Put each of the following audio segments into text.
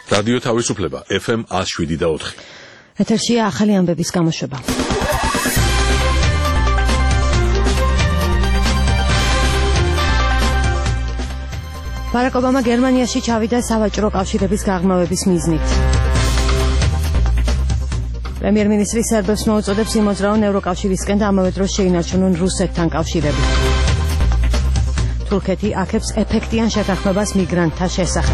რადიო თავისუფლება FM 107.4. ეთერშია ახალი ამბების გამოშვება. ბარაკ ობამა გერმანიაში ჩავიდა სავაჭრო კავშირების გაღრმავების მიზნით. პრემიერ-მინისტრი სერბებს მოუწოდებს იმოძრაონ ევროკავშირისკენ და ამავე დროს შეინარჩუნონ რუსეთთან კავშირები. თურქეთი აქებს ეფექტიან შეთანხმებას მიგრანტთა შესახებ.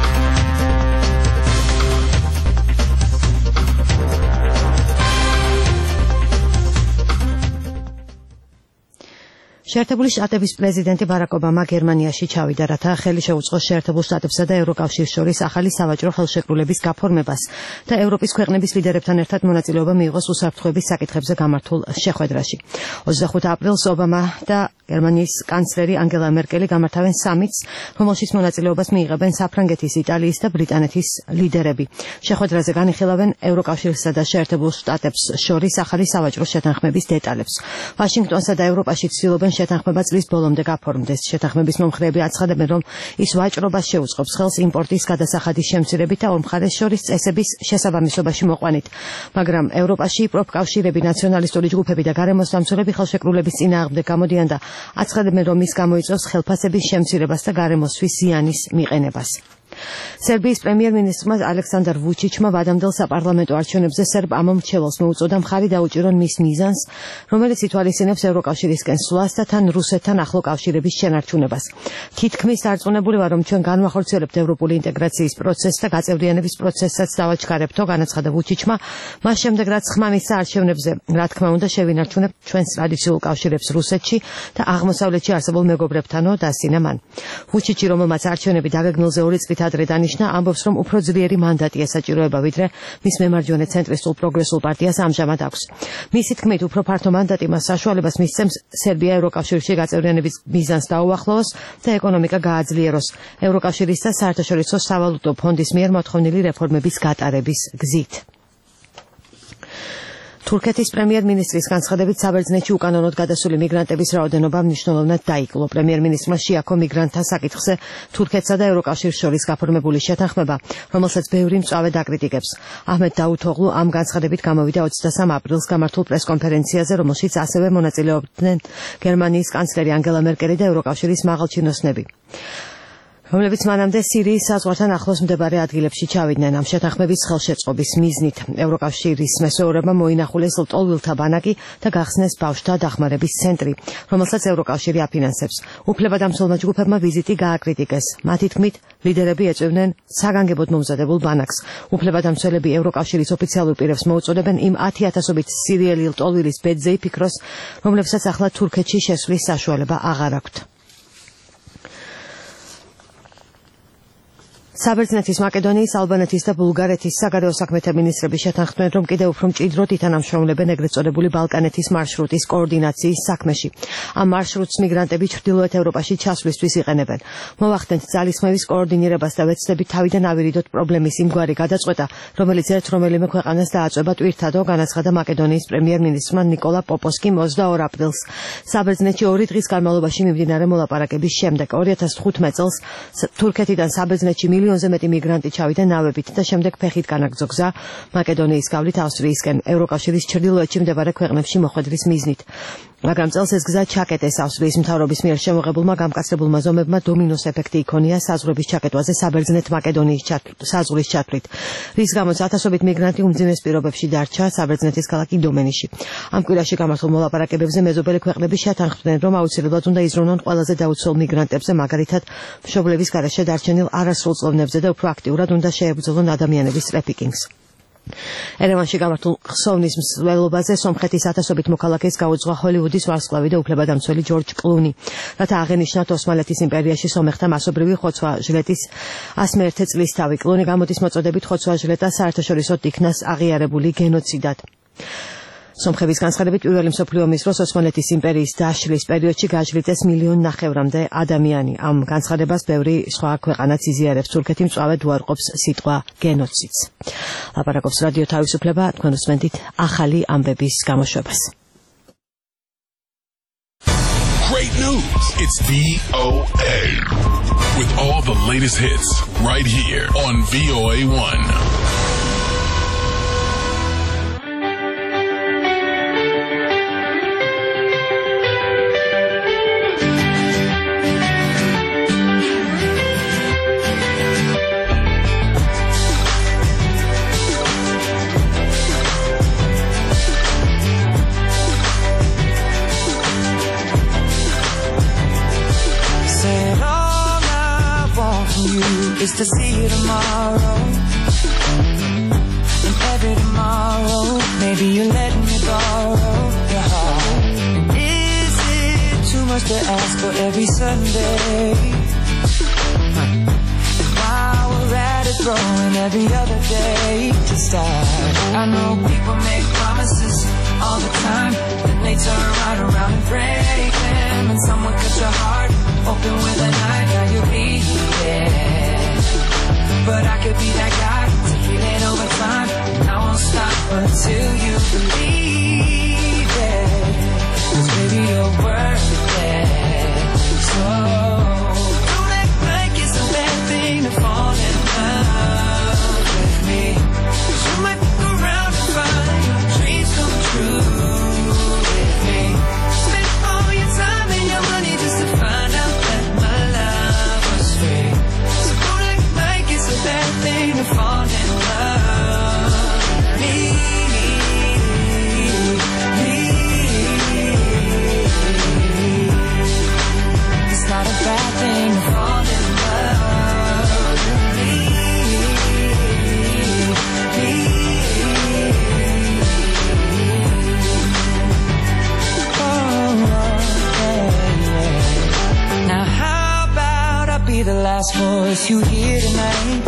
შეერთებული შტატების პრეზიდენტი ბარაკ ობამა გერმანიაში ჩავიდა, რათა ხელი შეუწყოს შეერთებულ შტატებსა და ევროკავშირს შორის ახალი სავაჭრო ხელშეკრულების გაფორმებას და ევროპის ქვეყნების ლიდერებთან ერთად მონაწილეობა მიიღოს უსაფრთხოების საკითხებზე გამართულ შეხვედრაში. 25 აპრილს ობამა და გერმანიის კანცლერი ანგელა მერკელი გამართავენ სამიტს, რომელშიც მონაწილეობას მიიღებენ საფრანგეთის, იტალიის და ბრიტანეთის ლიდერები. შეხვედრაზე განიხილავენ ევროკავშირსა და შეერთებულ შტატებს შორის ახალი სავაჭრო შეთანხმების დეტალებს. ვაშინგტონსა და ევროპაში ცდილობენ შეთანხმება წლის ბოლომდე გაფორმდეს. შეთანხმების მომხრეები აცხადებენ, რომ ის ვაჭრობას შეუწყობს ხელს იმპორტის გადასახადის შემცირებით და ორ მხარეს შორის წესების შესაბამისობაში მოყვანით. მაგრამ ევროპაში პროფკავშირები, ნაციონალისტური ჯგუფები და გარემოსდამცველები ხელშეკრულების წინააღმდეგ გამოდიან და აცხადებენ, რომ ის გამოიწვევს ხელფასების შემცირებას და გარემოსთვის ზიანის მიყენებას. სერბიის პრემიერ-მინისტრმა ალექსანდრ ვუჩიჩმა ვადამდელ საპარლამენტო არჩევნებზე სერბ ამომრჩეველს მოუწოდა მხარი დაუჭირონ მის მიზანს, რომელიც ითვალისწინებს ევროკავშირისკენ სვლას და თან რუსეთთან ახლო კავშირების შენარჩუნებას. თითქმის დარწმუნებული ვარ, რომ ჩვენ განვახორციელებთ ევროპული ინტეგრაციის პროცესს და გაწევრიანების პროცესსაც დავაჩქარებთო, განაცხადა ვუჩიჩმა, მას შემდეგ რაც ხმა მისცა არჩევნებზე, რა თქმა უნდა, შევინარჩუნებთ ჩვენს ტრადიციულ კავშირებს რუსეთში და აღმოსავლეთში არსებულ მეგობრებთანო, დასძინა მან. ვუჩიჩი, რომელმაც არჩევნები დაგეგმილზე 2 წლით ადრე დანიშნა, ამბობს, რომ უფრო ძლიერი მანდატი ესაჭიროება, ვიდრე მის მემარჯვენე ცენტრისტულ პროგრესულ პარტიას ამჟამად აქვს. მისი თქმით, უფრო ფართო მანდატი მას საშუალებას მისცემს სერბია ევროკავშირში გაწევრიანების მიზანს დაუახლოვოს და ეკონომიკა გააძლიეროს ევროკავშირის და საერთაშორისო სავალუტო ფონდის მიერ მოთხოვნილი რეფორმების გატარების გზით. თურქეთის პრემიერ-მინისტრის განცხადებით საბერძნეთში უკანონოდ გადასული მიგრანტების რაოდენობა მნიშვნელოვნად დაიკლო. პრემიერ-მინისტრმა შეაქო მიგრანტთა საკითხზე თურქეთსა და ევროკავშირს შორის გაფორმებული შეთანხმება, რომელსაც ბევრი მწვავე დაკრიტიკებს. აჰმედ დაუთოღლუ ამ განცხადებით გამოვიდა 23 აპრილს გამართულ პრესკონფერენციაზე, რომელშიც ასევე მონაწილეობდნენ გერმანიის კანცლერი ანგელა მერკელი და ევროკავშირის მაღალჩინოსნები, რომლებიც მანამდე სირიის საზღვართან ახლოს მდებარე ადგილებში ჩავიდნენ. ამ შეთანხმების ხელშეწყობის მიზნით ევროკავშირის მესვეურებმა მოინახულეს ლტოლვილთა ბანაკი და გახსნეს ბავშვთა დახმარების ცენტრი, რომელსაც ევროკავშირი აფინანსებს. უფლებადამცველმა ჯგუფებმა ვიზიტი გააკრიტიკეს. მათი თქმით, ლიდერები ეწევდნენ საგანგებოდ მომზადებულ ბანაკს. უფლებადამცველები ევროკავშირის ოფიციალურ პირებს მოუწოდებენ იმ 10,000-ობით სირიელი ლტოლვილის ბედზე იფიქროს, რომლებსაც ახლა თურქეთში შესვლის საშუალება აღარ აქვთ. საბერძნეთის, მაკედონიის, ალბანეთის და ბულგარეთის საგარეო საქმეთა მინისტრები შეთანხმდნენ, რომ კიდევ უფრო მჭიდროდ ითანამშრომლებენ ეგრეთ წოდებული ბალკანეთის მარშრუტის კოორდინაციის საქმეში. ამ მარშრუტს მიგრანტები ჩრდილოეთ ევროპაში ჩასვლისთვის იყენებენ. მოვახდენთ ძალისხმევის კოორდინირებას და ვეცდებით თავიდან ავირიდოთ პრობლემის იმგვარი გადაწყვეტა, რომელიც ერთ რომელიმე ქვეყანას დააწვება ტვირთადო, განაცხადა მაკედონიის პრემიერ-მინისტრმა ნიკოლა პოპოსკიმ 22 აპრილს. საბერძნეთში 2 დღის განმავლობაში მიმდინარე მოლაპარაკების შემდეგ 2015 წელს თურქეთიდან საბერძნეთში მილიონზე მეტი მიგრანტი ჩავიდა ნავებით და შემდეგ ფეხით განაგრძო გზა მაკედონიის გავლით ავსტრიისკენ ევროკავშირის ჩრდილოეთში მდებარე ქვეყნებში მოხვედრის მიზნით. მაგრამ წელს ეს გზა ჩაკეტეს. ავსტრიის მთავრობის მიერ შემოღებულმა გამკაცრებულმა ზომებმა დომინოს ეფექტი იქონია საზღვრების ჩაკეტვაზე საბერძნეთ-მაკედონიის საზღვრის ჩათვლით, რის გამოც ათასობით მიგრანტი უმძიმეს პირობებში დარჩა საბერძნეთის ქალაქ იდომენიში. ამ კვირაში გამართულ მოლაპარაკებებზე მეზობელი ქვეყნები შეთანხმდნენ, რომ აუცილებლად უნდა იზრუნონ ყველაზე დაუცველ მიგრანტებზე, მაგალითად მშობლების გარეშე დარჩენილ არასრულწლოვნებზე და უფრო აქტიურად უნდა შეებრძოლონ ადამიანების ტრაფიკინგს. ერევანში გამართულ ხსოვნის მსვლელობაზე სომხეთის ათასობით მოქალაქეს გაუძღვა ჰოლივუდის ვარსკვლავი და უფლებადამცველი ჯორჯ კლუნი, რათა აღენიშნათ ოსმალეთის იმპერიაში სომეხთა მასობრივი ხოცვა-ჟლეტის 101 წლისთავი. კლუნი გამოდის მოწოდებით ხოცვა-ჟლეტა საერთაშორისო იქნას აღიარებული გენოციდად. სომხების განცხადებით პირველი მსოფლიო ომის დროს ოსმალეთის იმპერიის დაშლის პერიოდში გააჟლიტეს 1,5 მილიონი ადამიანი. ამ განცხადებას ბევრი სხვა ქვეყანაც იზიარებს. თურქეთი მწვავედ უარყოფს სიტყვა გენოციდს. ლაპარაკობს რადიო თავისუფლება, თქვენ უსმენთ ახალი ამბების გამოშვებას. great news. It's VOA. With all the latest hits right here on VOA1. Is to see you tomorrow, and every tomorrow, maybe you let me borrow your heart. And is it too much to ask for every Sunday? And while we're at it, throwing every other day to start. I know people make promises all the time, then they turn right around and break them. And someone cut your heart open with a knife, now you'll be there. But I could be that guy to heal it over time. And I won't stop until you believe it. 'Cause baby, you're worth it. So don't act like it's a bad thing to fall in love with me. 'Cause you might look around and find your dreams come true with me. Spend all your time and your money just to find out that my love was free. So don't act like it's a bad thing to fall in love with me. It's not a bad thing to fall in love with me. Now how about I be the last voice you hear tonight,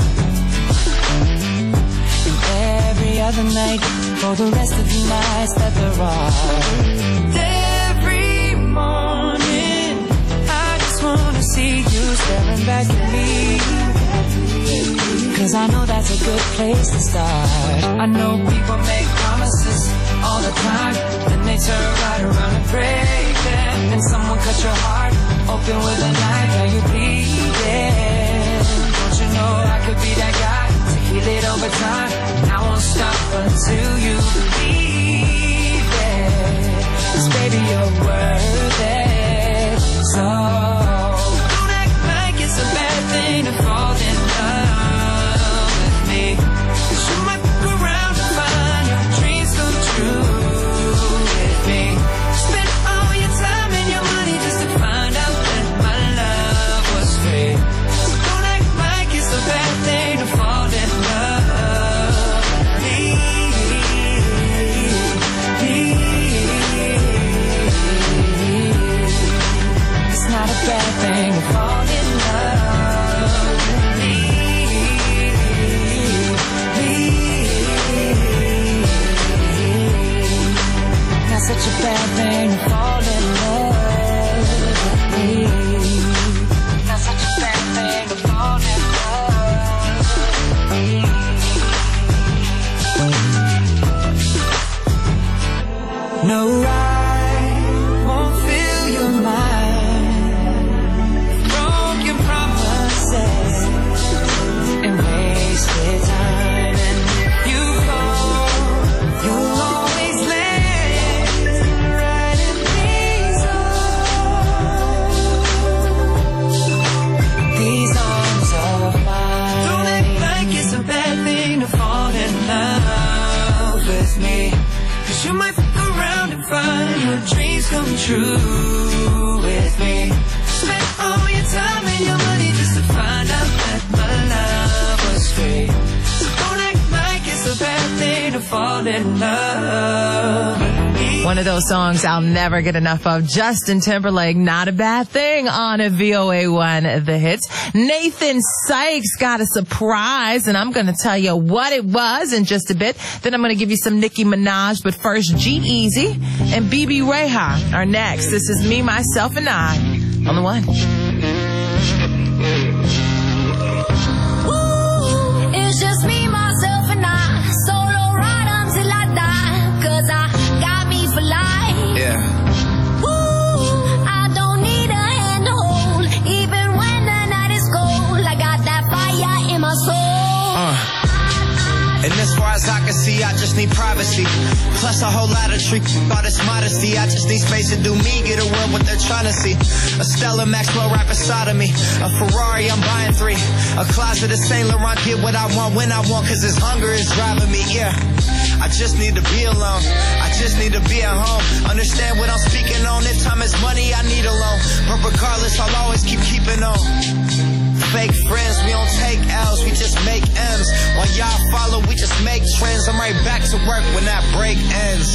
and every other night for the rest of the nights that there are. Every morning I just wanna see you staring back at me, 'cause I know that's a good place to start. I know people make promises all the time, then they turn right around and break them. And someone cut your heart open with a knife, now you bleeding. Don't you know I could be that guy to heal it over time? And I won't stop until you believe it. 'Cause baby, you're worth it. So don't act like it's a bad thing to fall in love with me. 'Cause you might look around and find your dreams come true with me. Spend all your time and your money just to find out that my love was free. So don't act like it's a bad thing to fall in love with me. It's not a bad thing to fall in love with me. Not such a bad thing to fall in love with me. Not such a bad thing to fall in love with me. No, I won't fill your mind with broken promises and wasted time. And if you fall, you'll always land right in these arms of mine. Don't act like it's a bad thing to fall in love with me. 'Cause you might fuck around and find your dreams come true with me. Spend all your time and your money just to find out that my love was free. So don't act like it's a bad thing to fall in love with me. One of those songs I'll never get enough of. Justin Timberlake, Not a Bad Thing on a VOA1 The Hits. Nathan Sykes got a surprise, and I'm going to tell you what it was in just a bit. Then I'm going to give you some Nicki Minaj, but first G-Eazy and BB Reha are next. This is Me, Myself, and I on the One. It's just me, myself, and I. Solo ride until I die. 'Cause I got me for life. Yeah. I don't I just need privacy. Plus a whole lot of treat, all this modesty. I just need space to do me, get a world what they're trying to see. A Stella Maxwell right beside of me. A Ferrari, I'm buying 3. A closet of Saint Laurent, get what I want when I want, cause this hunger is driving me, yeah. I just need to be alone. I just need to be at home. Understand what I'm speaking on. If time is money, I need a loan. But regardless, I'll always keeping on. Fake friends, we don't take L's, we just make M's. While y'all follow, we just make trends. I'm right back to work when that break ends.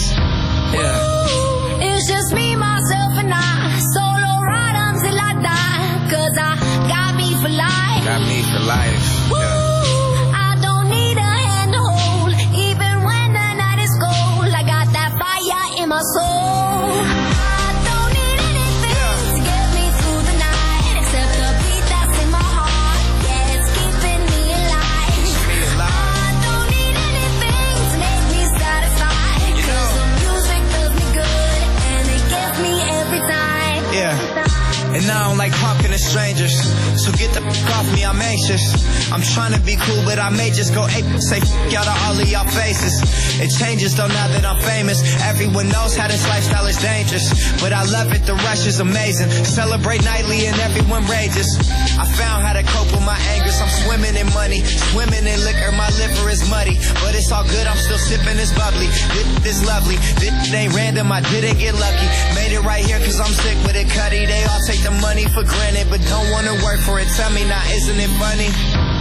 Yeah. It's just me, myself, and I. Solo ride until I die. Cause I got me for life. Got me for life. Yeah. I don't need a hand to hold. Even when the night is cold, I got that fire in my soul. I don't need anything to get me through the night, except the beat that's in my heart. Yeah, it's keeping me alive. I don't need anything to make me satisfied, cause the music does me good and it gets me every time. Yeah. And I don't like talking to strangers, so get the f*** off me, I'm anxious. I'm trying to be cool, but I may just go ape, say f*** y'all to all of y'all faces. It changes though now that I'm famous. Everyone knows how this lifestyle is dangerous, but I love it, the rush is amazing. Celebrate nightly and everyone rages. I found how to cope with my angers. I'm swimming in money, swimming in liquor. My liver is muddy, but it's all good, I'm still sipping this bubbly. This lovely, this ain't random, I didn't get lucky. Made it right here cause I'm sick with it, Cuddy. They all take the money for granted, but don't wanna work for it. Tell me now, isn't it funny?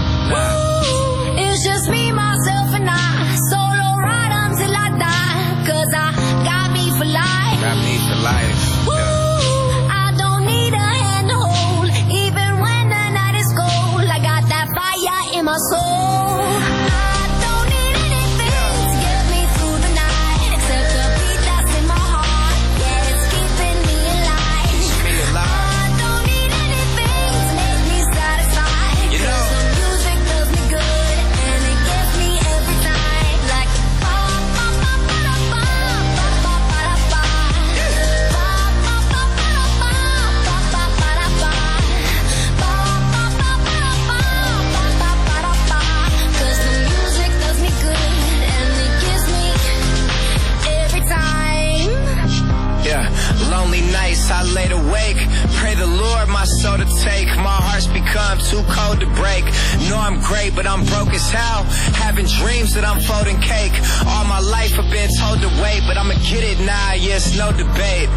Ooh, it's just me, myself, and I. Solo ride until I die. Cause I got me for life. Got me for life. Ooh, I don't need a hand to hold. Even when the night is cold, I got that fire in my soul. I don't need anything to get me through the night, except the beat that's in my heart. Yeah, it's keeping me alive. I don't need anything to make me satisfied, cause the music does me good and it gets me every time. Like ba ba ba ba da ba ba ba ba da ba. Ba ba ba ba da ba ba ba ba da ba. Ba ba ba ba da ba ba ba ba da ba. Cause the music does me good and it gives me every time. Yeah, lonely nights I laid awake. Pray the Lord my soul to take. My heart's become too cold to break. Know I'm great, but I'm broke as hell. Having dreams that I'm folding cake. All my life I've been told to wait, but I'ma get it now, yeah, it's no debate.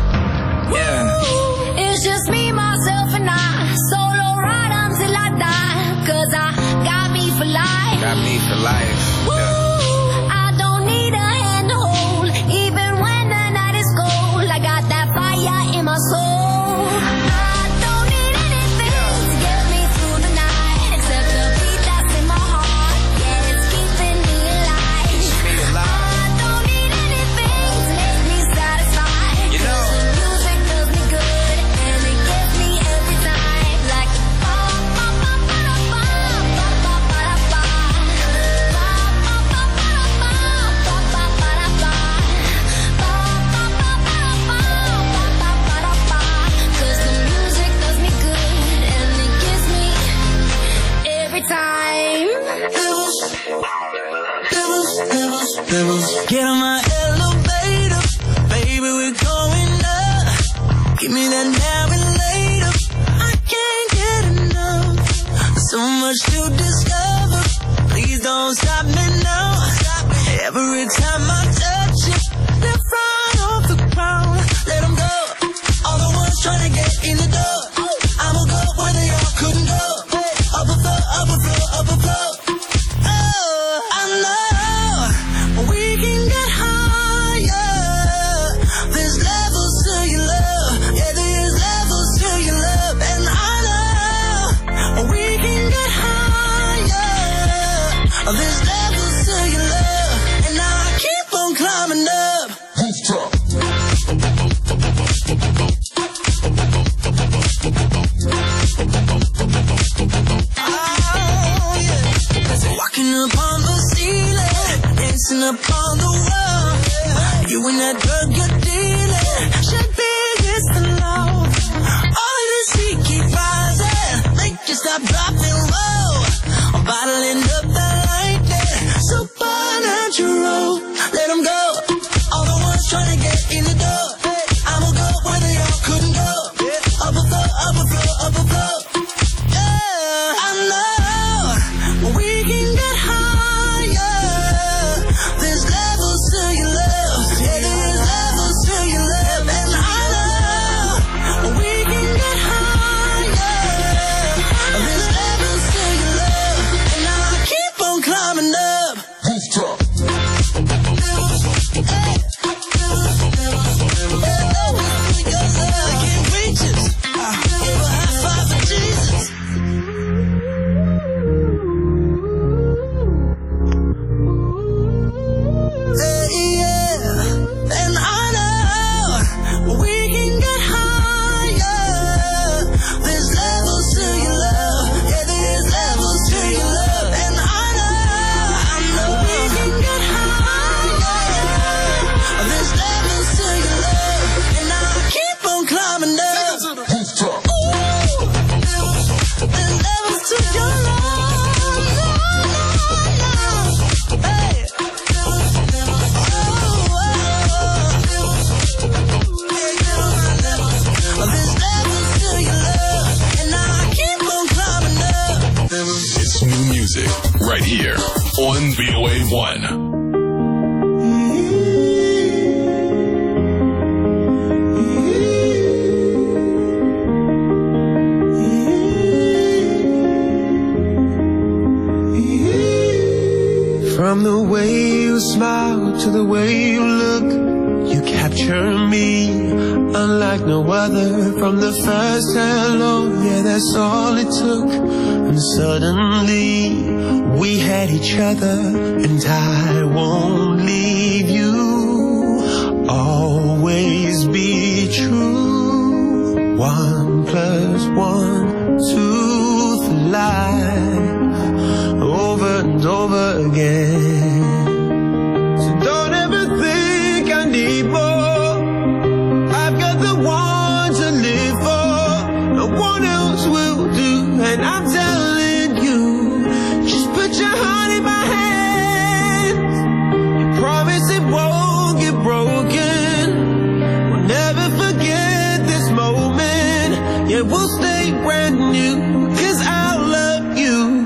Yeah. It's just me, myself, and I. Solo ride until I die. Cause I got me for life. Got me for life. Yeah. I don't need a hand to hold. Even when the night is cold, I got that fire in my soul. I don't need anything to get me through the night, except the beat that's in my heart. Yeah, it's keeping me alive. I don't need anything to make me satisfied, cause the music does me good and it gets me every time. Like ba ba ba ba da ba ba ba ba da ba. Ba ba ba ba da ba ba ba ba da ba. Ba ba ba ba da ba ba ba ba da ba. Cause the music does me good and it gives me every time. Get on my elevator, baby, we're going up. Give me that now and later. I can't get enough. So much to discover. Please don't stop me now. Every time I touch it, they're right off the ground. Let them go. All the ones trying to get in the door. I'ma go where they all couldn't go. Up above, up above, up above. Oh, I know we can get higher. There's levels to your love. Yeah, there's levels to your love. And I know we can get higher. There's levels to your love. And I keep on climbing. on VOA1. From the way you smile to the way you look, you capture me unlike no other. From the first hello, yeah, that's all it took. And suddenly we had each other, and I won't leave you. Always be true. 1 + 1, 2 for life. Over and over again. So don't ever think I need more. I've got the one to live for. No one else will do. And I'm telling you, just put your heart in my hands. You promise it won't get broken. We'll never forget this moment. Yeah, we'll stay brand new. 'Cause I love you.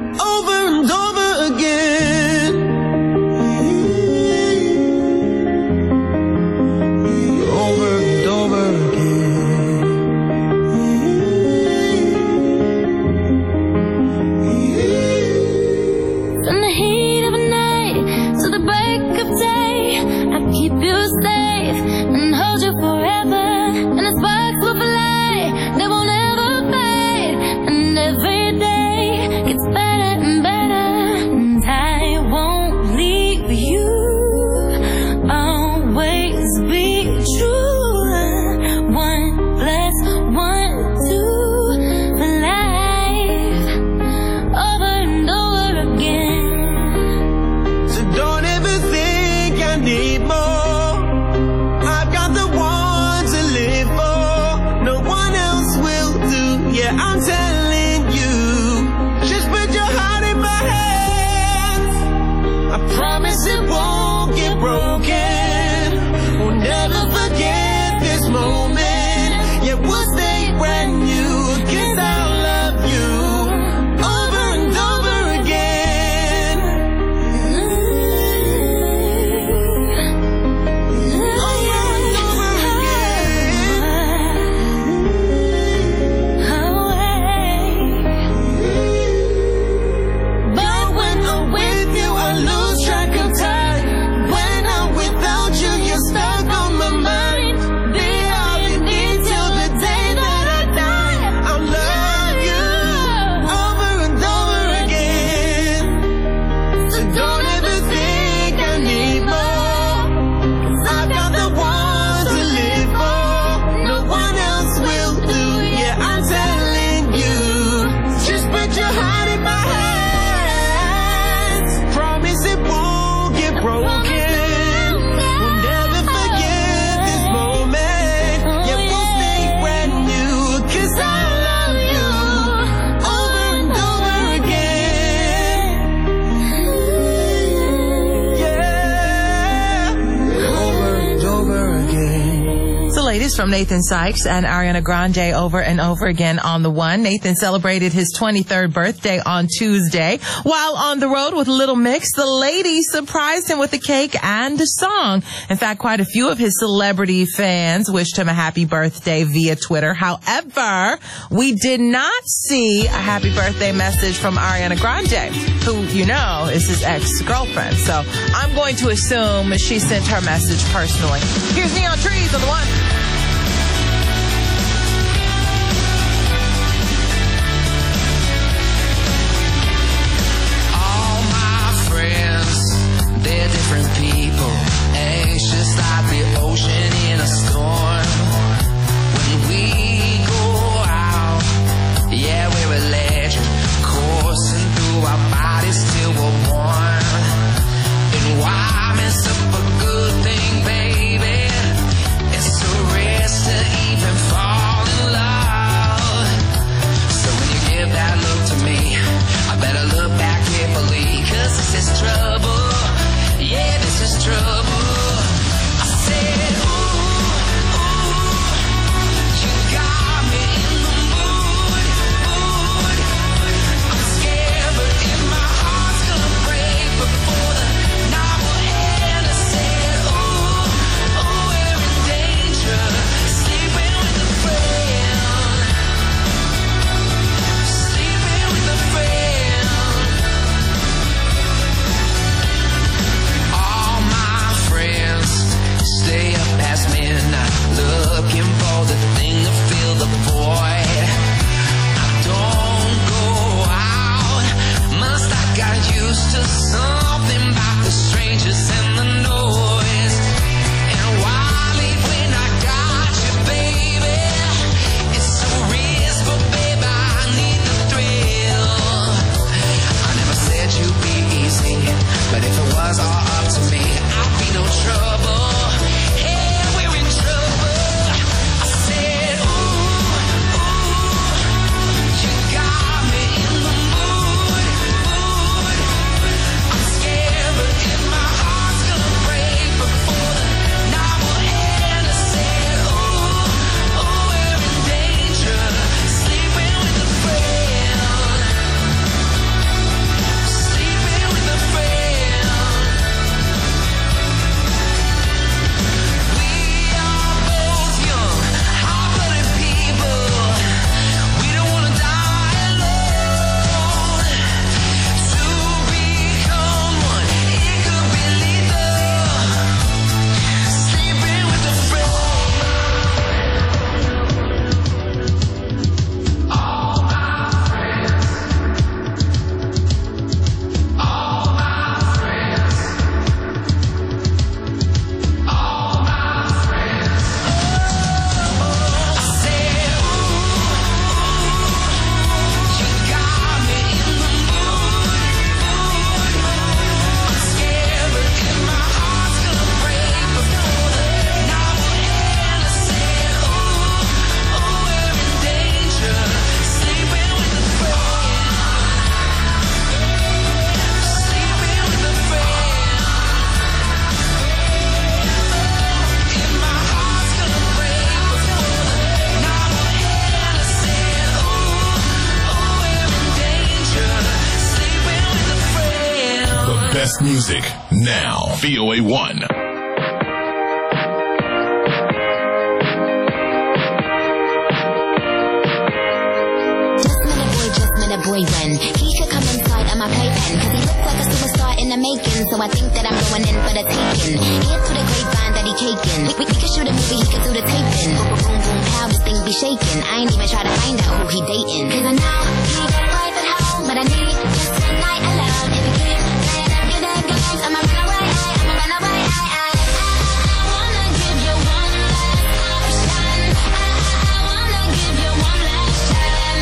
From Nathan Sykes and Ariana Grande over and over again on the one. Nathan celebrated his 23rd birthday on Tuesday. While on the road with Little Mix, the ladies surprised him with a cake and a song. In fact, quite a few of his celebrity fans wished him a happy birthday via Twitter. However, we did not see a happy birthday message from Ariana Grande, who, you know, is his ex-girlfriend. So I'm going to assume she sent her message personally. Here's Neon Trees on the one. They're different people, anxious like the ocean in a storm. When we go out, yeah, we're electric, coursing through our bodies till we're warm. And why mess up a good thing, baby? It's a best music now. VOA1. Boy, when he should come inside of my playpen, cause he looks like a superstar in the making. So I think that I'm going in for the taking. Hear through the grapevine that he caking. We could shoot a movie, he could do the taping. Boom, boom, how this thing be shaking. I ain't even try to find out who he dating. Cause I know he got a wife at home, but I need just a night alone. If he keep playing them good games, I'ma run away, I'ma run away, I wanna give you one last option. I wanna give you one last chance.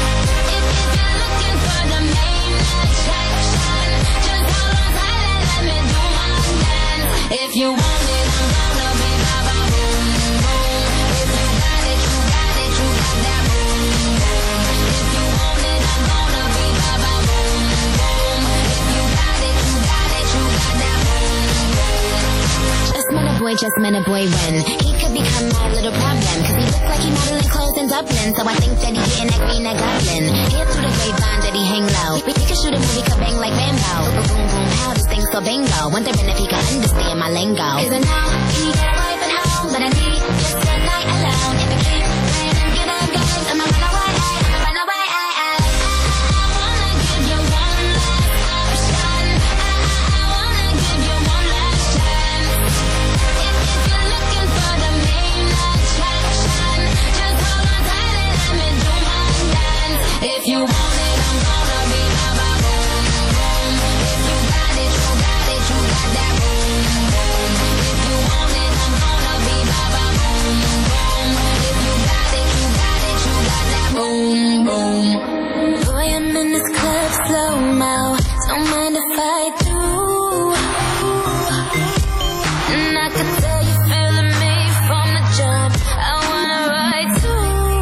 If you want it, I'm gonna be baba boom boom. If you got it, you got it, you got that boom boom. If you want it, I'm gonna be baba boom boom. If you got it, you got it, you got that boom boom. Just met a boy when he could become my little problem. Cause he looks like he modeling clothes in Dublin. So I think that he getting that green, that goblin. Hear through the grapevine that he hang low. We could shoot a movie, could bang like Rambo. Boom boom, how this thing so bingo. Wondering if he could understand my lingo. Cause I know he got a wife at home, but I need just a night alone. If he keep playing them good games, I'ma run away, I'ma run away, I wanna give you one last option. I wanna give you one last chance. If you're looking for the main attraction, just hold on tight and let me do my dance. If you want it, I'm gonna be baba boom boom. If you got it, you got it, you got that boom boom. If you want it, I'm gonna be baba boom boom. If you got it, you got it, you got that boom boom. Boy, I'm in this club slow-mo. Don't mind if I do. And I could tell you feeling me from the jump. I wanna ride too.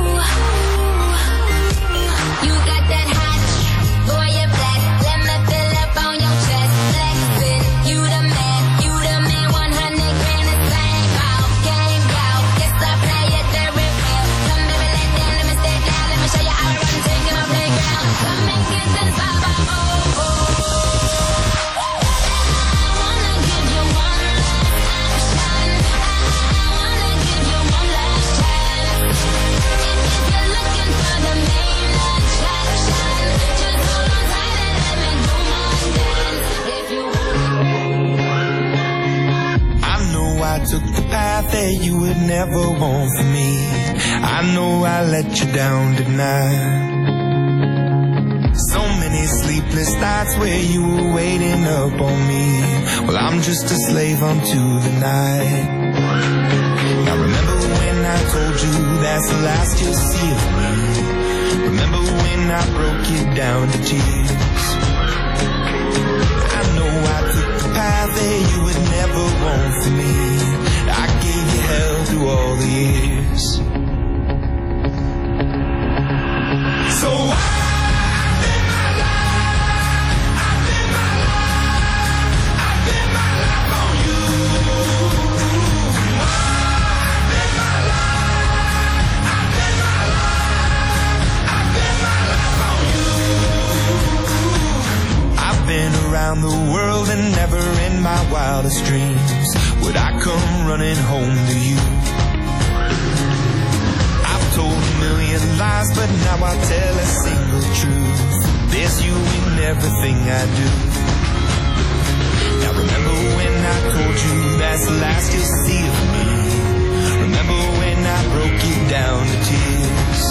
You got that hot, boy, you're black. Let me fill up on your chest. Flexin', you the man, 100 grand is bang out, game out. Yes, I play it very well. Come baby, let down, let me step down. Let me show you how to run, take in my playground. Come and get this baba, oh, oh. I wanna give you one last option. I wanna give you one last chance. If you're looking for the main attraction, just hold on tight and let me do my dance. If you I know I took the path that you would never want for me. I know I let you down tonight. So many sleepless nights where you were waiting up on me. Well, I'm just a slave unto the night. Now remember when I told you that's the last you'll see of me. Remember when I broke you down to tears. I know I took the path that you would never want for me. I gave you hell through all the years. So around the world and never in my wildest dreams would I come running home to you. I've told a million lies, but now I tell a single truth. There's you in everything I do. Now remember when I told you that's the last you'll see of me. Remember when I broke you down to tears.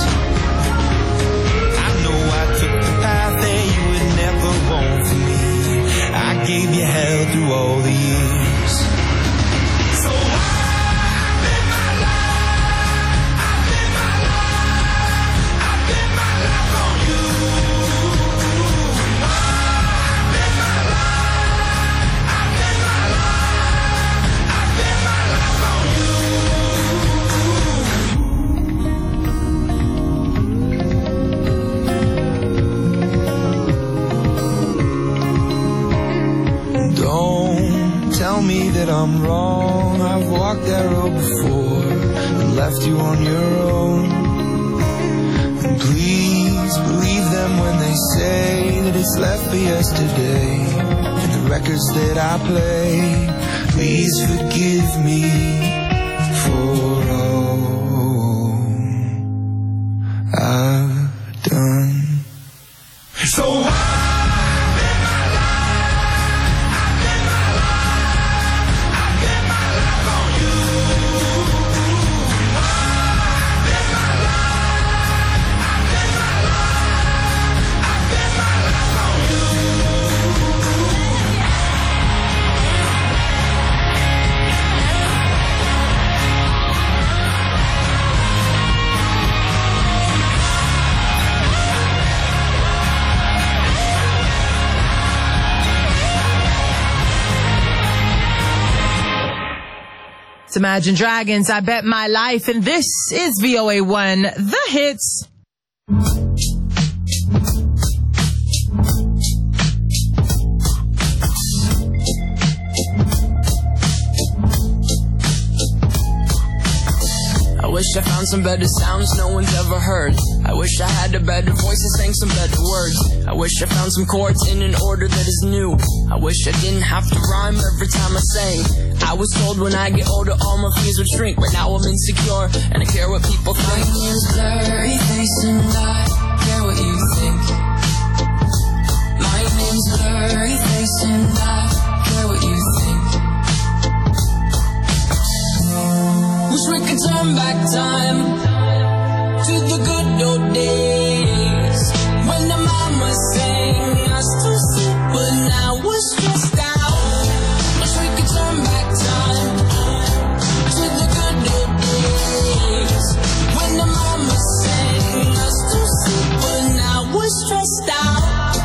I know I took the path that you would never want for me. I gave you hell through all the years. So I live my life. I live my life. I live my life on you. I live my life. I live my life. I live my life on you. Don't tell me that I'm wrong. I've walked that road before and left you on your own. And please believe them when they say that it's left for yesterday. And the records that I play. Please forgive me for all I've done. So It's Imagine Dragons, I Bet My Life, and this is VOA1, The Hits. I wish I found some better sounds no one's ever heard. I wish I had a better voice and sang some better words. I wish I found some chords in an order that is new. I wish I didn't have to rhyme every time I sang. I was told when I get older all my fears would shrink, but now I'm insecure and I care what people think. My name's blurry face and I care what you think. My name's blurry face and I care what you think. Wish we could turn back time to the good old days when the mama sang us to sleep, but now we're stressed out. Wish we could turn back time to the good old days when the mama sang us to sleep, but now we're stressed out.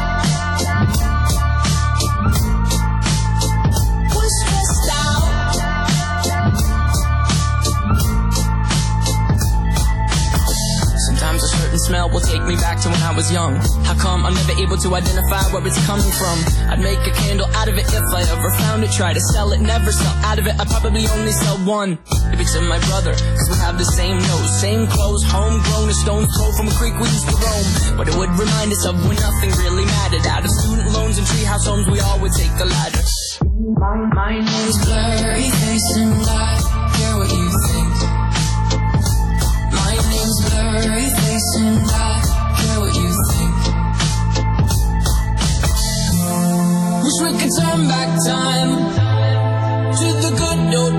We're stressed out. Sometimes a certain smell will take me back to when I was young. How come I'm never able to identify where it's coming from? I'd make a candle out of it if I ever found it. Try to sell it, never sell out of it. I'd probably only sell one. If it's in my brother, cause we have the same nose, same clothes, homegrown, a stone's throw from a creek we used to roam. But it would remind us of when nothing really mattered. Out of student loans and treehouse homes, we all would take the ladder. My name's blurry face and I care what you think. My name's blurry face and I care what you think. Wish we could turn back time to the good old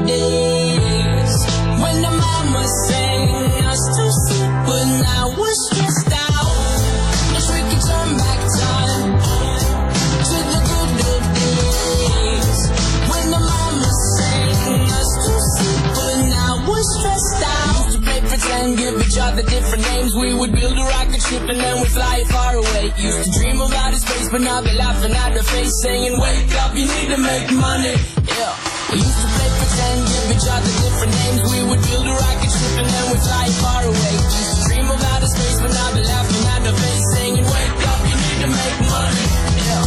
days when the mama sang us to sleep, but now we're stressed out. Wish we could turn back time to the good old days when the mama sang us to sleep, but now we're stressed out. Used to play pretend, give each other different names. We would build a rocket ship and then we'd fly it far away. Used to dream of outer space, but now they're laughing at the face, saying, wake up, you need to make money. Yeah. We used to play pretend, give each other different names. We would build a rocket ship and then we'd fly it far away. Used to dream of outer space, but now they're laughing at the face, saying, wake up, you need to make money. Yeah.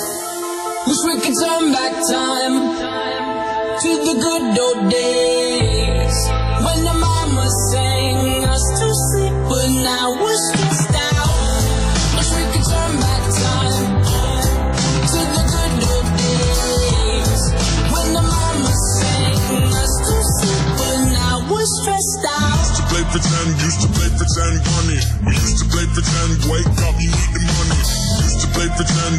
Wish we could turn back time to the good old days when the mama sang us to sleep, but now we're stressed out. Wish we could turn back time to the good old days when the mama sang us to sleep, but now we're stressed out. Used to play pretend, money. We used to play pretend, wake up, you need the money. Used to play pretend,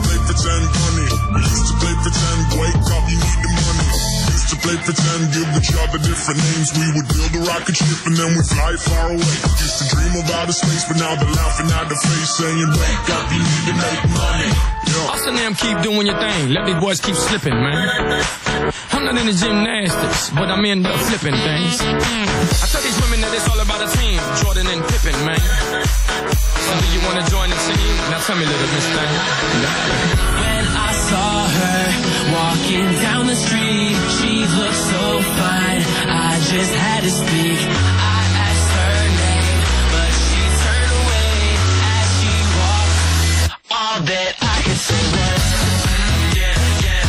money. We used to play pretend, wake up, you need the money. Used to play pretend, give each other different names. We would build a rocket ship and then we'd fly far away. Used to dream of outer space, but now they're laughing at the face, saying, wake up, you need to make money. Yeah. Us and them keep doing your thing. Let these boys keep slipping, man. I'm not into gymnastics, but I'm in the flipping things. I tell these women that it's all about a team, Jordan and Pippen, man. So do you want to join the team? Now tell me, little miss thing. When I saw her walking down the street, she looked so fine, I just had to speak. I asked her name, but she turned away as she walked. All that I could say was, yeah, yeah,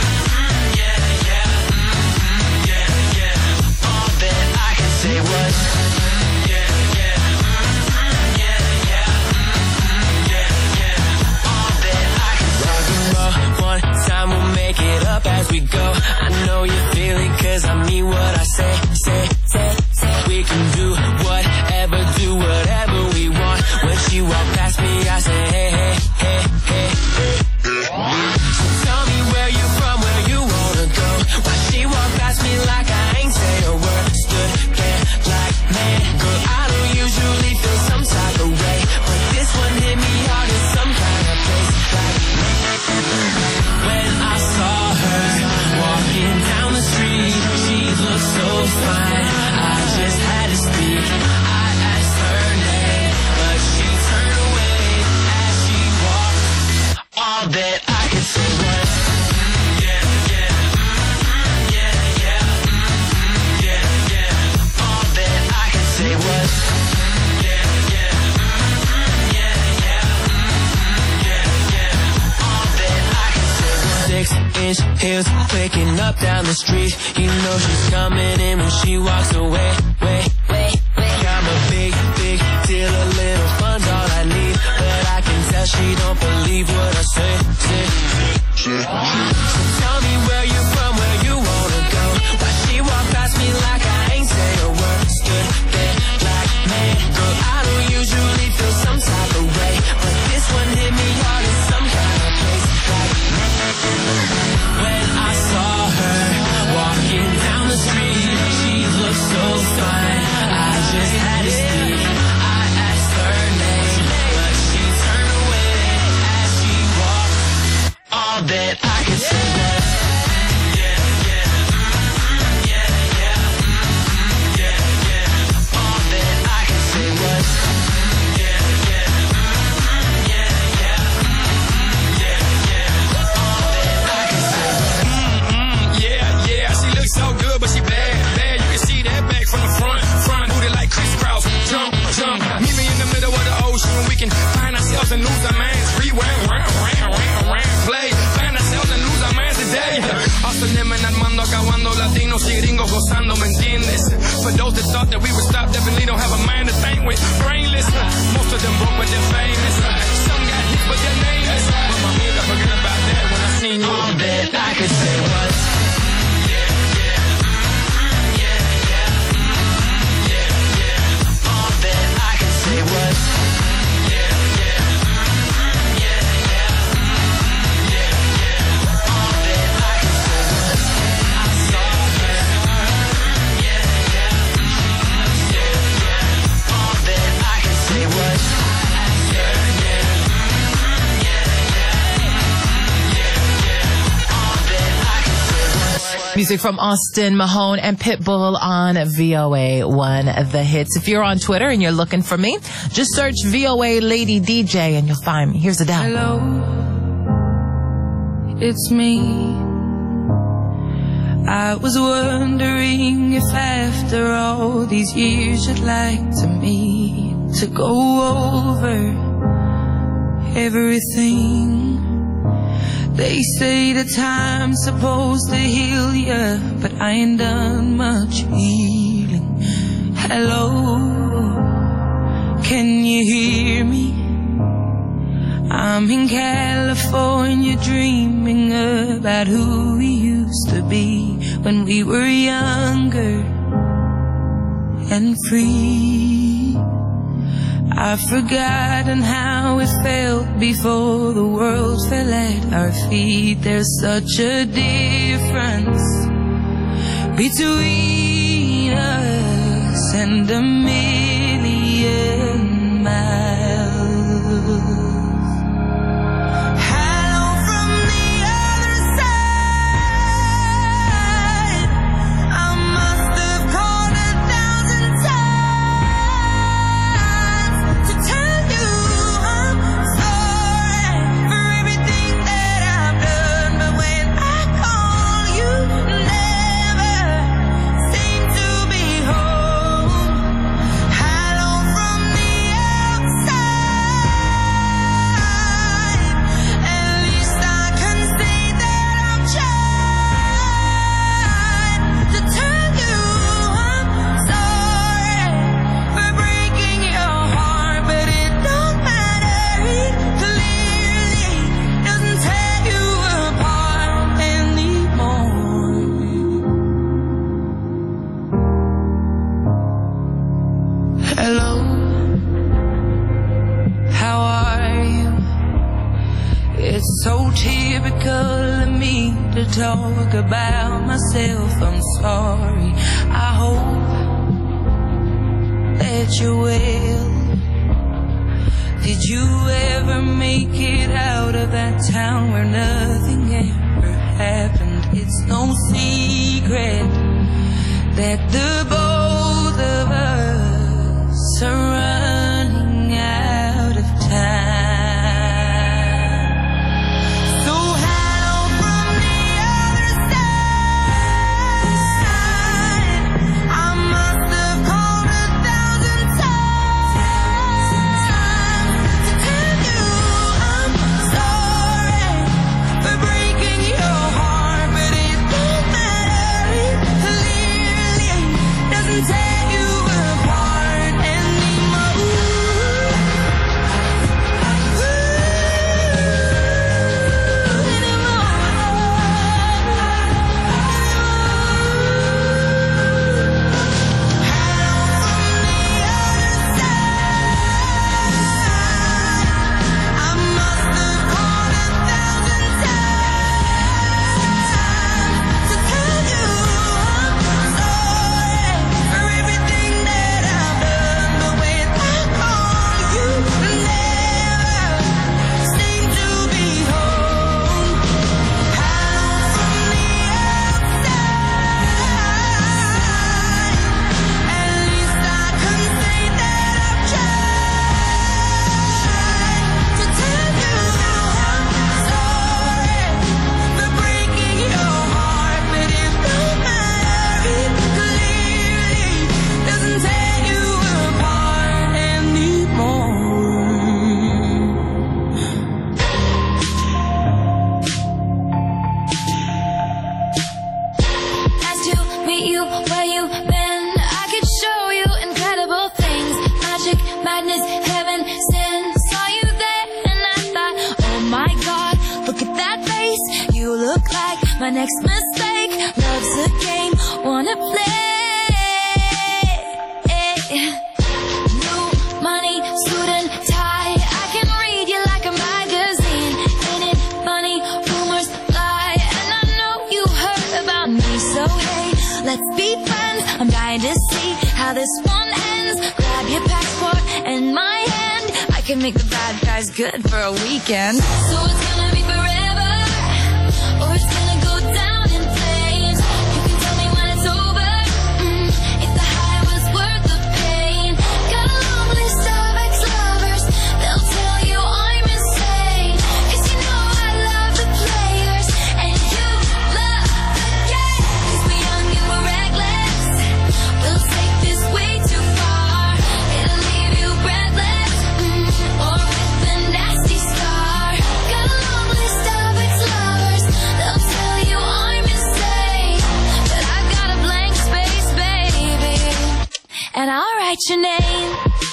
yeah, yeah, yeah, yeah. All that I could say was, yeah, yeah, yeah, yeah, yeah, yeah. All that I could say was, rock and roll one time. she walked past me, I said, hey, hey, hey, hey, hey. So tell me where you from, where you wanna go. Why she walked past me like I ain't say a word. Stood there like, man, girl, I don't usually feel some type of way, but this one hit me hard in some kind of place. Like, when I saw her walking down the street, she looked so fine, I just had to speak. I asked her name, but she turned away as she walked. All that I could say was, yeah, yeah, yeah, yeah, yeah, yeah. All that I could say was, yeah, yeah, yeah, yeah, yeah, yeah. All that I could say was 6-inch heels clicking up down the street. You know she's coming in when she walks away. I'm a big deal, a little fun's all I need, but I can tell she don't believe what I say. So tell me where you from, where you wanna go. Why she walked past me like I ain't say a word. Stood there like, man, girl, I don't usually feel some type of way, but this one hit me hard in some kind of place. Like, when I saw her walking down the street, she looked so fine, I just had to speak. I asked her name, but she turned away as she walked. All that I could say was, yeah, yeah, yeah, yeah, yeah, yeah. All that I could say was, yeah, yeah, yeah, yeah, yeah, yeah. All that I could say was, Yeah, yeah, she looks so good, but she bad. You can see that back from the front. Booty like crisscross. Jump. Meet me in the middle of the ocean when we can find ourselves and lose our minds. Rewind, play. Find ourselves and lose our minds today. Hustling and Armando, acabando, latinos y gringos gozando, ¿me entiendes? For those that thought that we would stop, definitely don't have a mind to think with. Brainless. Most of them broke, but they're famous. Some got hit, but they're nameless. But my amiga, forget about that when I seen you. all that I could say was, it was, yeah, yeah, yeah, yeah, yeah. All that I could say was, I saw her, yeah, yeah, yeah, yeah. All that I could say was, I asked her, yeah, yeah, yeah, yeah. All that I could say was. Music from Austin Mahone and Pitbull on VOA1 The Hits. If you're on Twitter and you're looking for me, just search VOA Lady DJ and you'll find me. Here's the dial. Hello, it's me. I was wondering if after all these years you'd like to meet to go over everything. They say the time's supposed to heal ya, but I ain't done much healing. Hello, can you hear me? I'm in California dreaming about who we used to be when we were younger and free. I've forgotten how it felt before the world fell at our feet. There's such a difference between us and a million miles. Hello from the other side. I must have called 1,000 times to tell you I'm sorry for everything that I've done, but when I call you never seem to be home. It's so typical of me to talk about myself. I'm sorry. I hope that you're well. Did you ever make it out of that town where nothing ever happened? It's no secret that the both of us are running out of time. So hello from the other side. I must have called 1,000 times to tell you I'm sorry for breaking your heart, but it don't matter. It clearly doesn't tear you apart anymore. I must have called 1,000 times to tell you I'm sorry for everything that I've done, but when I call, you never seem to be home. Hello from the outside. At least I can say that I've tried to tell you I'm sorry for breaking your heart, but it don't matter. It clearly doesn't tear you apart anymore. Nice to meet you where you been. I could show you incredible things. Magic, madness, heaven, sin. Saw you there and I thought, oh my God, look at that face. You look like my next mistake. Love's a game, wanna play. New money, suit and tie. I can read you like a magazine. Ain't it funny? Rumors lie, and I know you heard about me. So hey, let's be friends. I'm dying to see how this one ends. Grab your passport and my hand. I can make the bad guys good for a weekend. So it's gonna be forever, or it's gonna go down in flames. You can tell me when it's over, if the high was worth the pain. Got a long list of ex-lovers, they'll tell you I'm insane. 'Cause you know I love the players, and you love the game. 'Cause we're young and we're reckless, we'll take this way too far. It'll leave you breathless, or with a nasty scar. Got a long list of ex-lovers, they'll tell you I'm insane. But I've got a blank space, baby, and I'll write your name.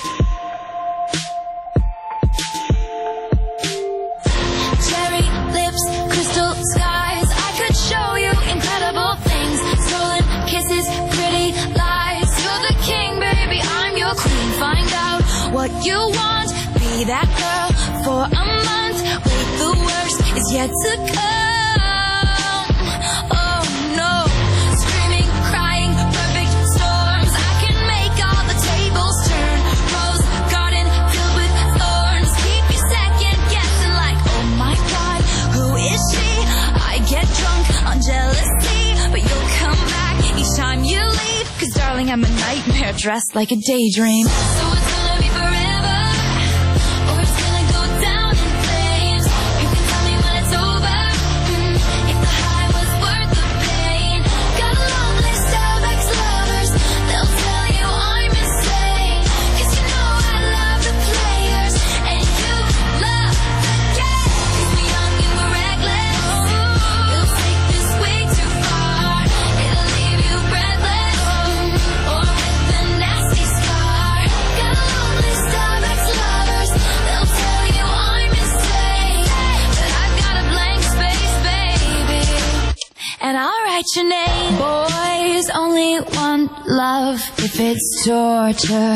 Cherry lips, crystal skies. I could show you incredible things. Stolen kisses, pretty lies. You're the king, baby, I'm your queen. Find out what you want. Be that girl for a month. Wait, the worst is yet to come. Oh no, screaming, crying, perfect storms. I can make all the tables turn. Rose garden filled with thorns. Keep you second guessing like, oh my God, who is she? I get drunk on jealousy, but you'll come back each time you leave. 'Cause darling, I'm a nightmare dressed like a daydream. So it's gonna be forever, or it's gonna go down in flames. You can tell me when it's over, if the high was worth the pain. Got a long list of ex-lovers, they'll tell you I'm insane. 'Cause you know I love the players, and you love the game. 'Cause we're young and we're reckless, we'll take this way too far. It'll leave you breathless, or with a nasty scar. Got a long list of ex-lovers, they'll tell you I'm insane. But I've got a blank space, baby, and I'll write your name. Boys only want love if it's torture.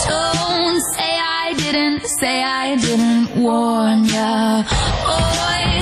Don't say I didn't warn ya. Boys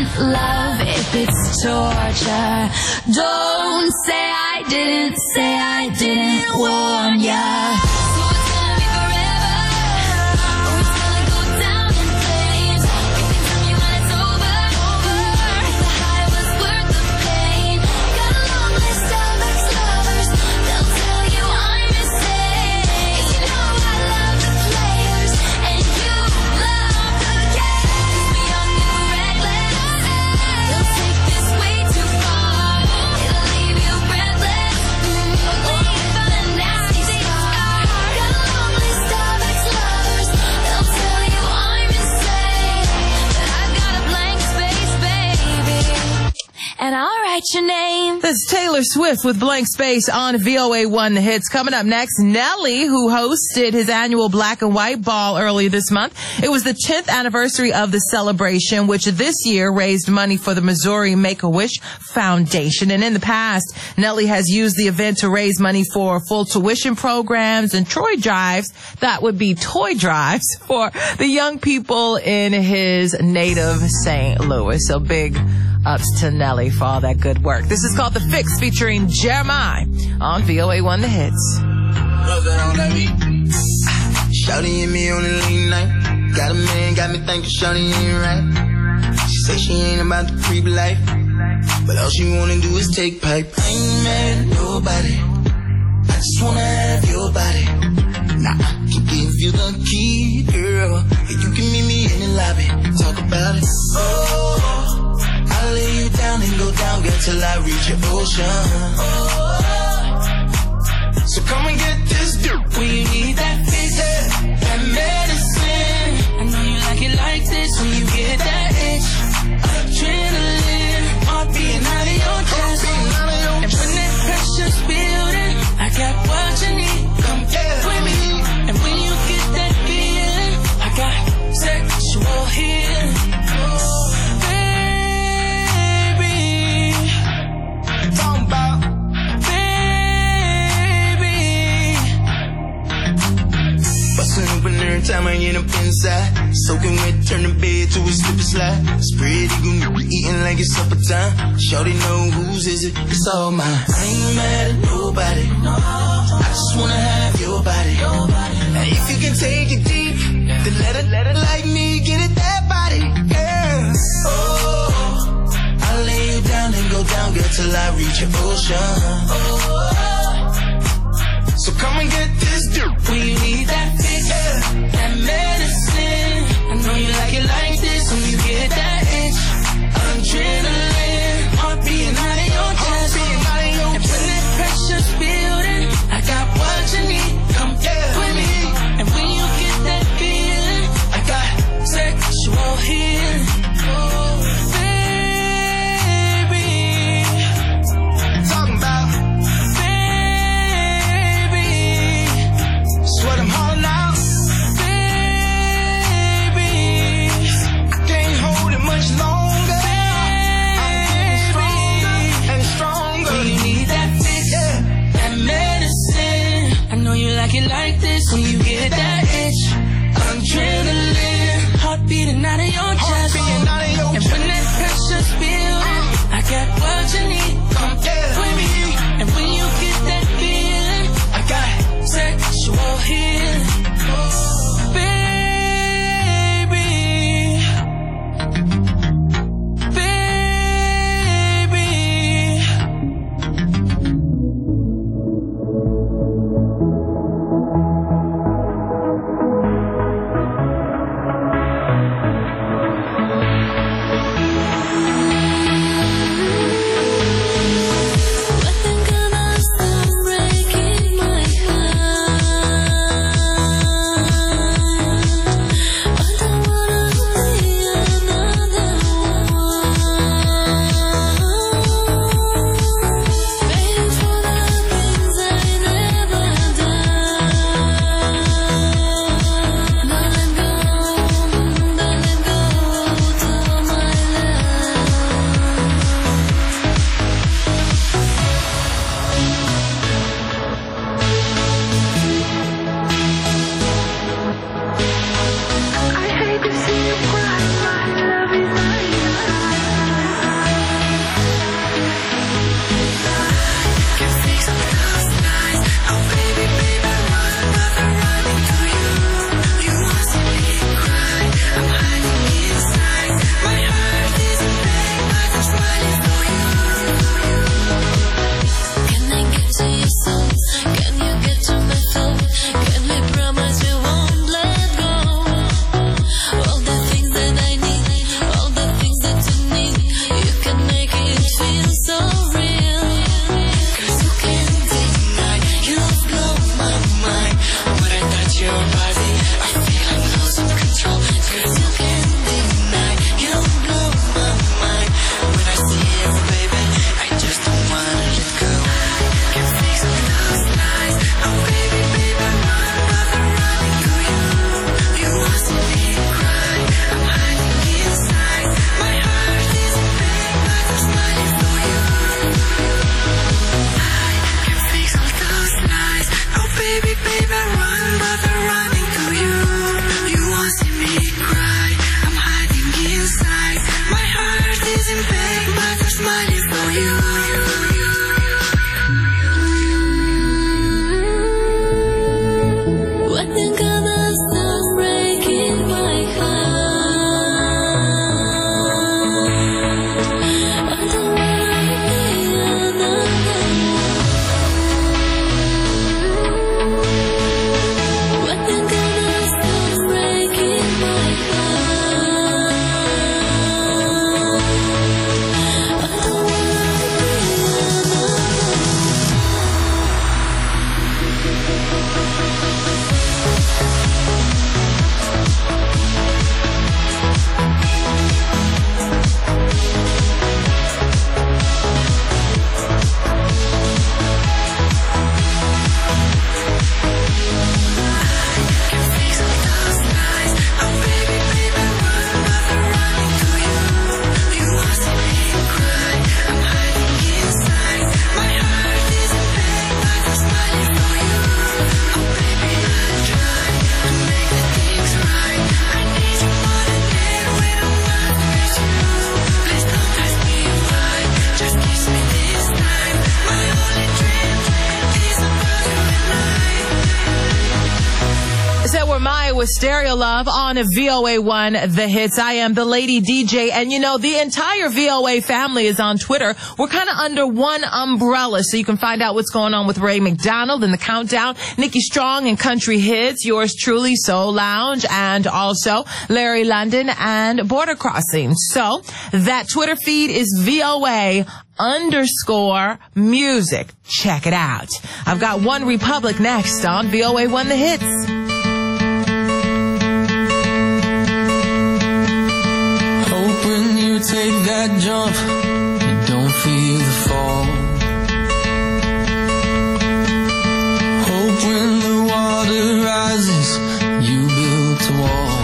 love if it's torture. Don't say I didn't warn ya. So it's gonna be forever, or it's gonna go down in flames. You can tell me when it's over. The high was worth the pain. Got a long list of ex-lovers, they'll tell you I'm insane. 'Cause you know I love the players, and you love the games. We're young and we're reckless, they'll take this way too far. It'll leave you breathless, leave a nasty scar. Got a long list of ex-lovers, they'll tell you I'm insane. But I've got a blank space, baby, and I'll write your name. That's Taylor Swift with Blank Space on VOA1 The Hits. Coming up next, Nelly, who hosted his annual Black and White Ball earlier this month. It was the 10th anniversary of the celebration, which this year raised money for the Missouri Make-A-Wish Foundation. And in the past, Nelly has used the event to raise money for full tuition programs and toy drives. That would be toy drives for the young people in his native St. Louis. So big ups to Nelly for all that good work. This is called The Fix featuring Jeremiah on VOA1 The Hits. Shawty and me on a late night. Got a man, got me thinking Shawty ain't right. She say she ain't about the creep life, but all she wanna do is take pipe. I ain't mad at nobody, I just wanna have your body. Nah, can give you the key, girl, and you can meet me in the lobby. Talk about it. Oh, I'll lay you down and go down, girl, till I reach your ocean. So come and get this dirt when you need that fix, that medicine. I know you like it like this when you get that itch. Adrenaline, heart beating out of your chest. And when that pressure's building, I got what you need. Come get with me. And when you get that feeling, I got sexual healing. Baby, talking about bustin' open every time I get up inside. Soaking wet, turn the bed to a slip and slide. Spread eagle, eating like it's supper time. Shawty know whose is it, it's all mine. I ain't mad at nobody, I just wanna have your body. Now if you can take it deep, then let it like me, get it that body, yeah. Oh, I'll lay you down and go down, girl, till I reach your ocean. So come and get this dirt when you need that fix, that medicine. I know you like it like this when you get that itch. Adrenaline, heart beating out of your chest. And when that pressure's building, I got what you need. Come get with me. And when you get that feeling, I got sexual healing. Baby, talking about what I'm holding out, baby. I can't hold it much longer. I'm getting stronger and stronger. When you need that fix, that medicine. I know you like it like this when you get that itch. Adrenaline, heart beating out of your chest. And when that pressure's building, I got what you need. Come with me. And when you get that feeling, I got sexual healing. Baby, baby. Stereo Love on VOA1 The Hits. I am the Lady DJ, and you know, the entire VOA family is on Twitter. We're kind of under one umbrella, so you can find out what's going on with Ray McDonald in the Countdown, Nikki Strong and Country Hits, yours truly, Soul Lounge, and also Larry London and Border Crossing. So that Twitter feed is VOA_music. Check it out. I've got One Republic next on VOA1 The Hits. Hope when you take that jump, you don't feel the fall. Hope when the water rises, you build a wall.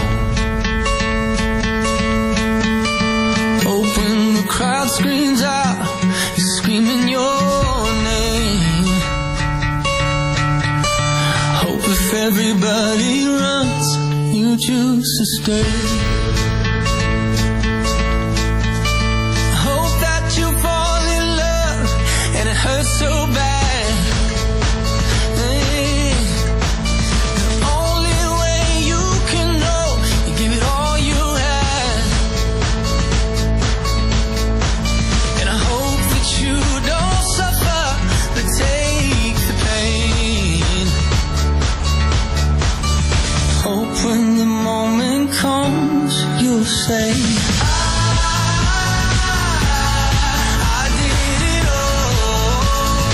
Hope when the crowd screams out, you're screaming your name. Hope if everybody runs, you choose to stay. Hope that you fall in love and it hurts so bad. The only way you can know, you give it all you had. And I hope that you don't suffer, but take the pain. Hope when the moment comes, you'll say, I did it all.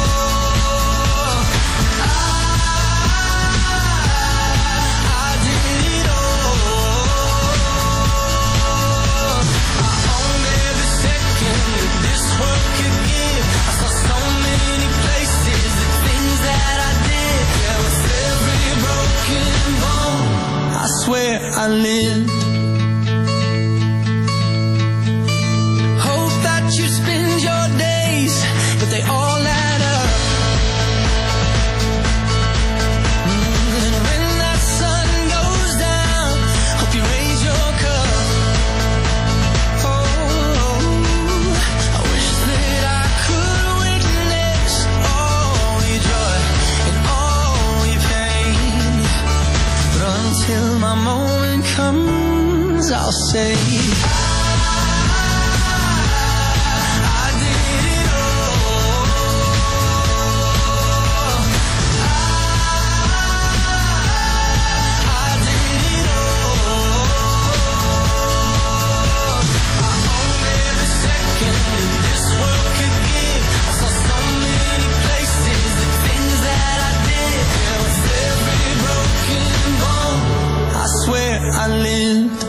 I did it all. I owned every second that this world could give. I saw so many places, the things that I did. There was every broken bone, I swear I lived. Hope that you spend your days, but they all add up. And when that sun goes down, hope you raise your cup. Oh, I wish that I could witness all your joy and all your pain. But until my moment comes, I'll say, I did it all. I did it all. I owned every second that this world could give. I saw so many places, the things that I did. There was every broken bone, I swear I lived.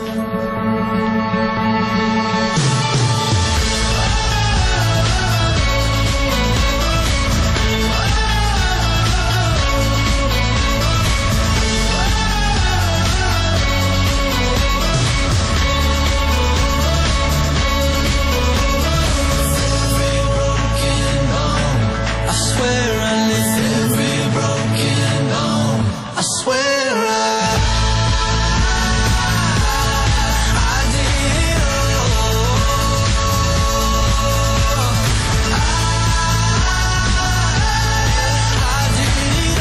Every broken bone, I swear I lived. Every broken bone, I swear I did it all. I did it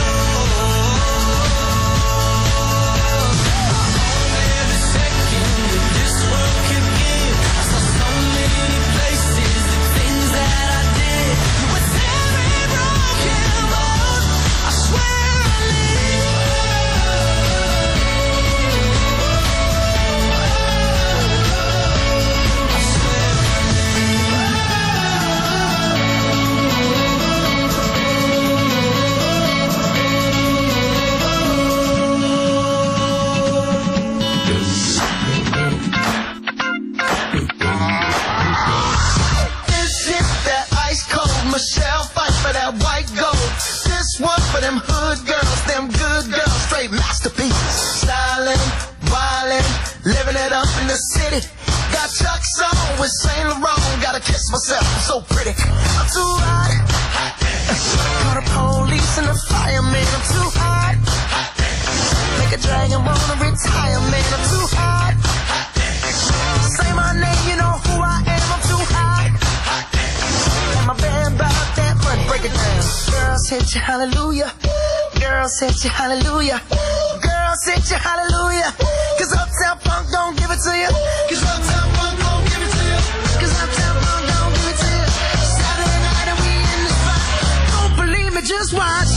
all. Every second that this world could give, I saw so many places, the things that I did. With every broken bone, I swear I lived. I swear This is that ice cold Michelle fight for that white gold. This one for them hood girls, them good girls, straight masterpieces. Styling, wildin', living it up in the city. Got Chuck's on with Saint Laurent. Gotta kiss myself, I'm so pretty. I'm too hot. Call the police and the fireman. I'm too hot. Make a dragon wanna retire, man. I'm too hot. Say my name, you know who I am. I'm too hot. And my band bought that money. Break it down. Girls hit you, hallelujah. Girls hit you, hallelujah. Girls Girls hit you, hallelujah. Cause Uptown Funk don't give it to you. Cause Uptown Funk don't give it to you. Cause Uptown Funk don't give it to you. Saturday night and we in the spot. Don't believe me, just watch.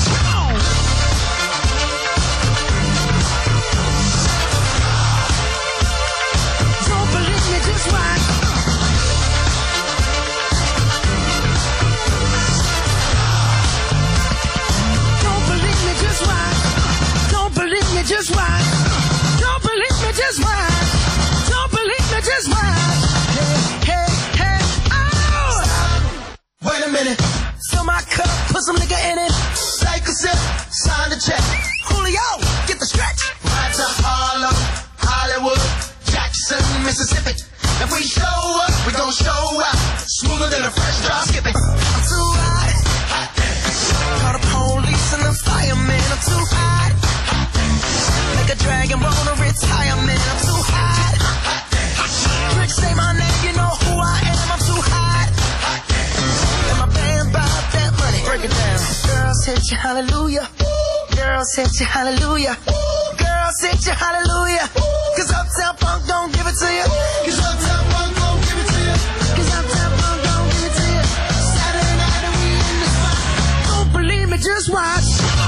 Don't believe me, just watch. Don't believe me, just watch. Don't believe me, just watch. Don't believe me, just watch. Don't believe me, just watch. Hey, hey, hey, oh! Wait a minute. Fill my cup, put some nigga in it. Take a sip, sign the check. Julio, get the stretch. Right to Harlem, Hollywood, Jackson, Mississippi. If we show up, we gon' show out. Smoother than a fresh drop skipping. I'm too hot. Call the police and the fireman. I'm too hot. Make a dragon roll to retirement. I'm too hot. Rich say my name, you know who I am. I'm too hot. And my band bought that money. Break it down. Girls hit you, hallelujah. Girls hit you, hallelujah. Girls hit you, hallelujah. Cause Uptown Funk don't give it to you. Cause Uptown Funk don't give it to you. Cause Uptown Funk don't give it to you. Saturday night and we in the spot. Don't believe me, just watch.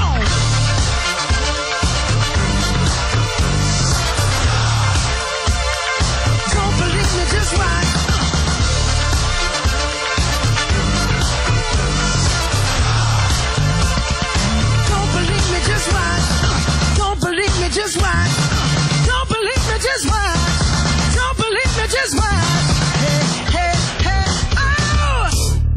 Don't believe me, just watch. Don't believe me, just watch. Don't believe me, just watch. Don't believe me, just watch. Don't believe me, just watch. Hey, hey, hey, oh!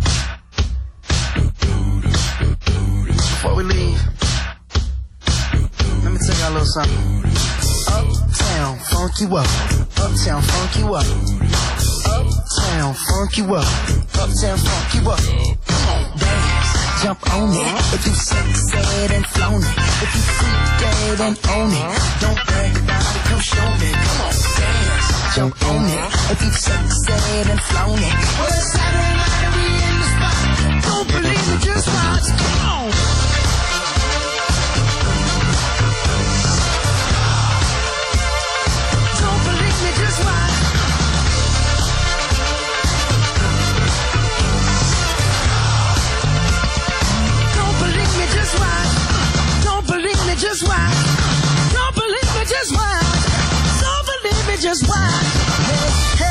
Before we leave, let me tell y'all a little something. Uptown, funk you up. Uptown, funk you up. Uptown, funk you up. Uptown, funk you up. Come on, dance, jump on it. If you sexed and flown it. If you freaked dead and own it. Don't brag about it, come show me. Come on, dance, jump on it. If you sexed and flown it. Well, it's Saturday night and we in the spot. Don't believe me, just watch. Come on. Don't believe me, just watch. Don't believe me, just watch. Don't believe me, just watch. Don't believe me, just watch. Don't believe me, just watch. Hey, hey.